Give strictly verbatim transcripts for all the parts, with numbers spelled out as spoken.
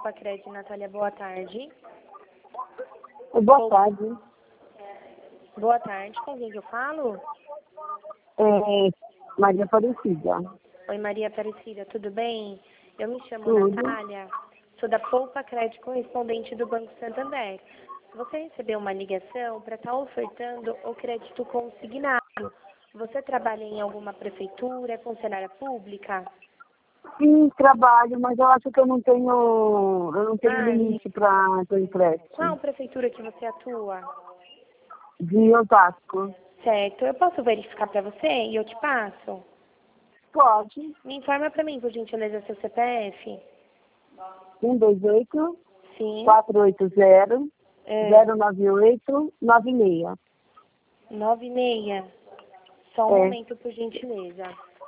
Poupa Crédito, Natália, boa tarde. Boa Poupa. tarde. Boa tarde, com quem que eu falo? É, Maria Aparecida. Oi, Maria Aparecida, tudo bem? Eu me chamo Tudo. Natália, sou da Poupa Crédito, correspondente do Banco Santander. Você recebeu uma ligação para estar ofertando o crédito consignado. Você trabalha em alguma prefeitura, é funcionária pública? Sim, trabalho, mas eu acho que eu não tenho, eu não tenho Ai, limite para ter empréstimo. qual prefeitura que você atua? De Osasco. Certo, eu posso verificar para você e eu te passo? Pode. Me informa para mim, por gentileza, seu C P F. um dois oito, Sim. quatro oito zero, É, zero nove oito, nove seis. nove seis. Só um É. momento, por gentileza.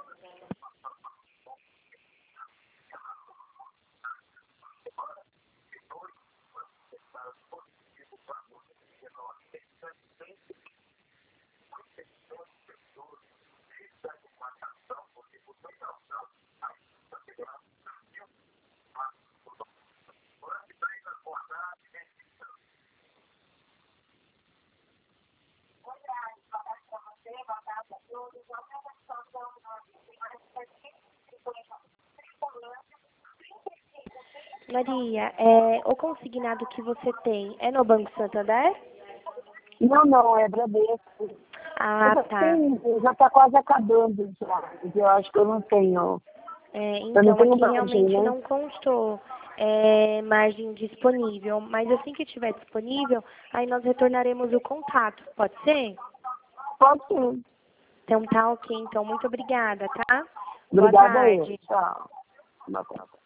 Maria, é, o consignado que você tem é no Banco Santander? Não, não, é Bradesco. Ah, Eu já tá. tenho, já está quase acabando já. porque Eu acho que eu não tenho. É, Eu não então, tenho aqui margem, realmente né? não constou é, margem disponível, mas assim que estiver disponível, aí nós retornaremos o contato, pode ser? Pode sim. Então tá ok, então muito obrigada, tá? Boa Obrigada a eu. tarde. Tchau. Boa tarde.